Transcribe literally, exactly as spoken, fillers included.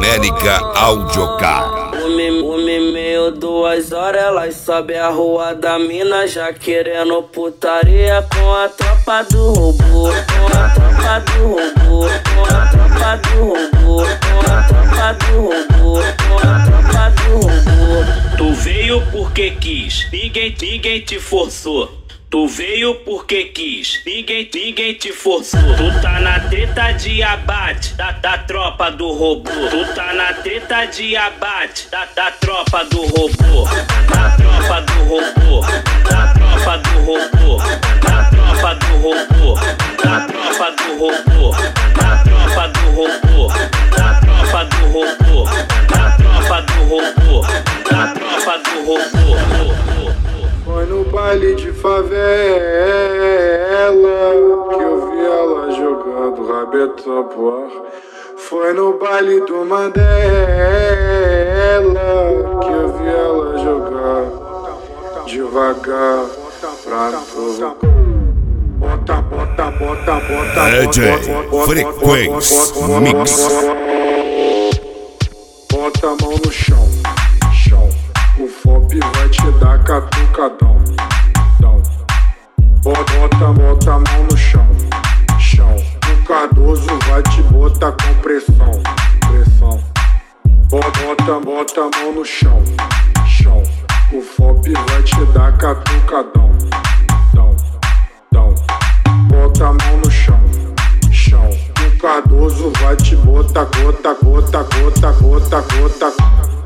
América Audiocar. O meio duas horas, elas sobe a rua da mina, já querendo putaria com a tropa do robô, com a tropa do robô, com a tropa do robô, com a tropa do robô, com a tropa do robô. Tu veio porque quis, ninguém, ninguém te forçou. Tu veio porque quis, ninguém, ninguém te forçou. Tu tá na treta de abate da, da tropa do robô. Tu tá na treta de abate da, da tropa do robô. Da tropa do robô, da tropa do robô, da tropa do robô, da tropa do robô, da tropa do robô, da tropa do robô, da tropa do robô, da tropa do robô. Foi no baile de favela que eu vi ela jogando rabetão pro ar. Foi no baile do Mandela que eu vi ela jogar devagar pra provocar. Bota, bota, bota, bota, D J Frequência Mix. Bota a mão no chão, chão. O F O P vai te dar catucadão, dão. Bota, bota a mão no chão, chão. O Cardoso vai te botar com pressão, pressão. Bota, bota a mão no chão, chão. O F O P vai te dar catucadão, dão, dão. Bota a mão no chão, chão. O Cardoso vai te botar gota, gota, gota, gota, gota.